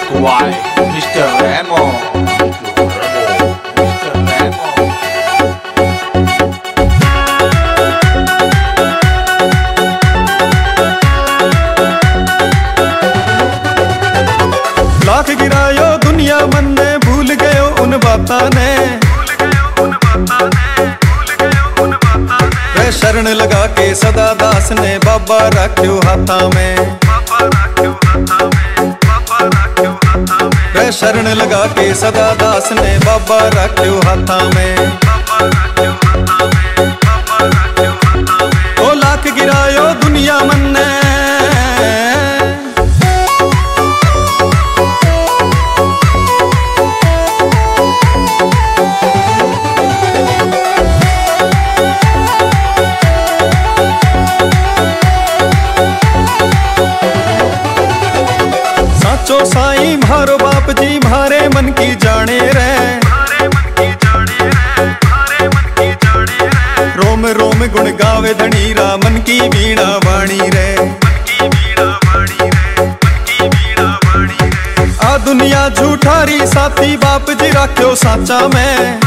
Music by Mr. Remo. Mr. Remo. Lakh गिरायो दुनिया मन ने भूल गयो उन बाता ने वे शरण लगा के सदा दास ने बाबा राख्यो हाथा में वे शरण लगा के सदा दास ने बाबा राख्यो हाथा में ओ लाख गिरायो दुनिया मन ने साचो साईं म्हारो बाप जी म्हारे मन की जाने रे रोम रोम गुण गावे धनीरा मन की वीणा वाणी रे आ दुनिया झूठारी साथी बाप जी राख्यो साचा में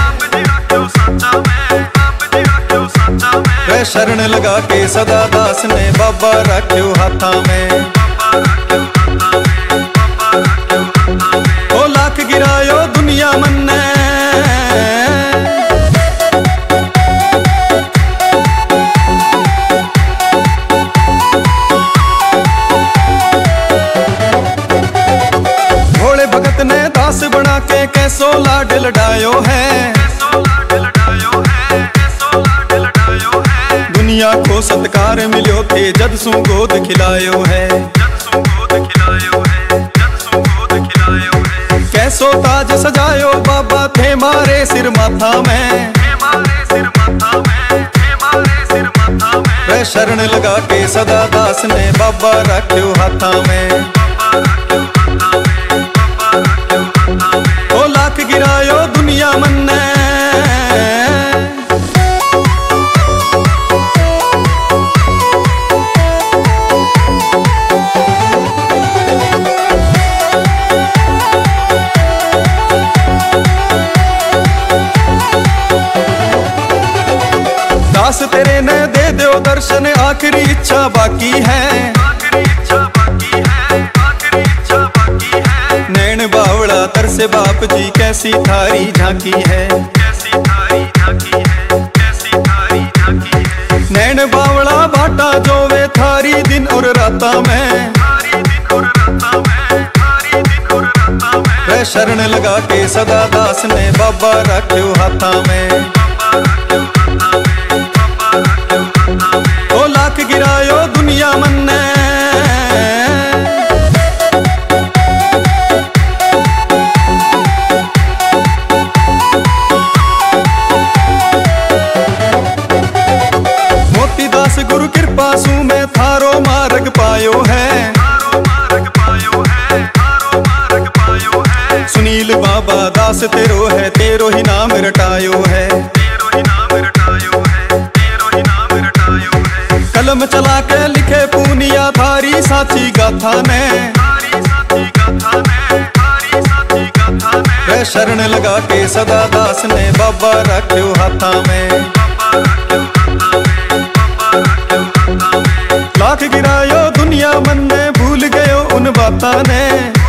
रे शरण लगा के सदा दास ने बाबा राख्यो हाथा में ओ लाख गिरायो दुनिया मन ने भोले भगत ने दास बना के कैसो लाड लडायो है दुनिया को सत्कार मिलो थे जद सू गोद खिलायो है कैसो ताज सजायो बाबा थे मारे सिर माथा में वे शरण लगा के सदा दास ने बाबा राख्यो हाथा में ओ लाख गिरायो दुनिया मन ने दास तेरे ने दे दो दर्शन आखिरी इच्छा बाकी है नैन बावड़ा तरसे बाप जी कैसी थारी झांकी है नैन बावड़ा बाटा जो वे थारी दिन और राता में वे शरण लगा के सदा दास ने बाबा राख्यो हाथा में ओ लाख गिरायो दुनिया मन ने मोती दास गुरु कृपा सू में थारो मार्ग पायो है सुनील बाबा दास तेरो है तेरो ही नाम रटायो है कलम चला के लिखे पूनिया थारी साची गाथा ने वे शरण लगा के सदा दास ने बाबा राख्यो हाथा में लाख गिरायो दुनिया मन ने भूल गयो उन बाता ने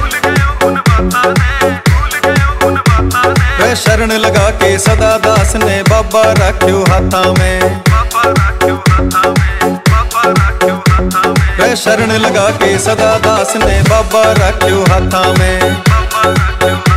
वे शरण लगा के सदा दास ने बाबा राख्यो हाथा में वे शरण लगा के सदा दास ने बाबा राख्यो हाथा में